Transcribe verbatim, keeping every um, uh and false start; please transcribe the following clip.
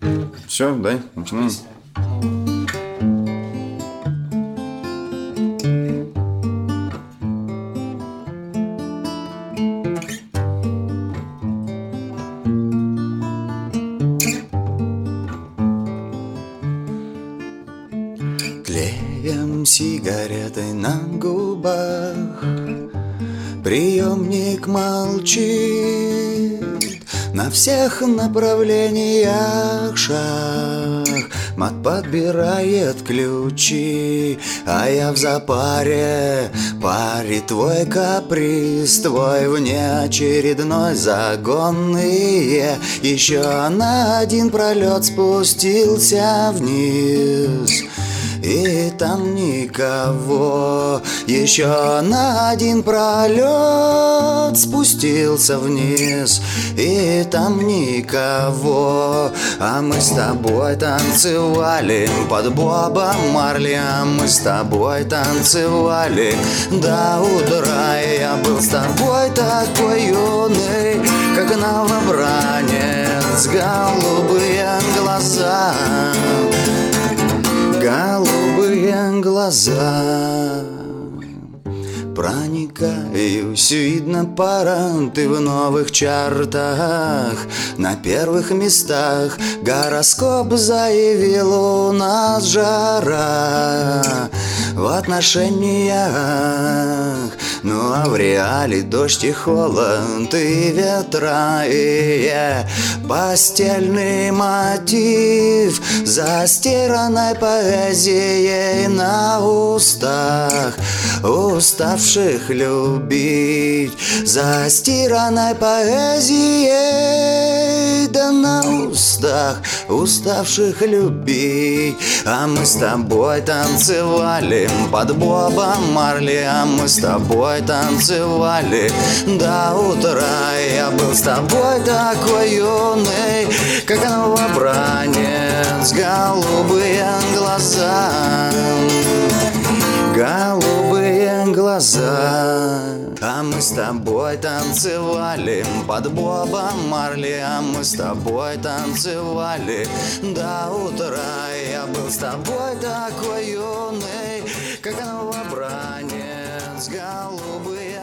Все, дай, начинаем. Клеем сигареты на губах, приемник молчит. На всех направлениях шаг, мат подбирает ключи. А я в запаре, паре твой каприз, твой внеочередной загонные. Еще на один пролет спустился вниз, и там никого. Еще на один пролет спустился вниз, и там никого. А мы с тобой танцевали под Бобом Марли, а мы с тобой танцевали до утра. И я был с тобой такой юный, как новобранец, голубые глаза, голубые глаза. Проникаюсь, видно, пора, ты в новых чартах, на первых местах. Гороскоп заявил, у нас жара в отношениях. Ну а в реале дождь и холод, и ветра, и я. Постельный мотив застиранной поэзией на устах уставших любить, застиранной поэзией, да на устах уставших любить. А мы с тобой танцевали под Бобом Марли, а мы с тобой танцевали до утра. Я был с тобой такой юный, как новобранец, голубые глаза, голубые глаза. А мы с тобой танцевали под Бобом Марли, а мы с тобой танцевали до утра. Я был с тобой такой юный, как новобранец, голубые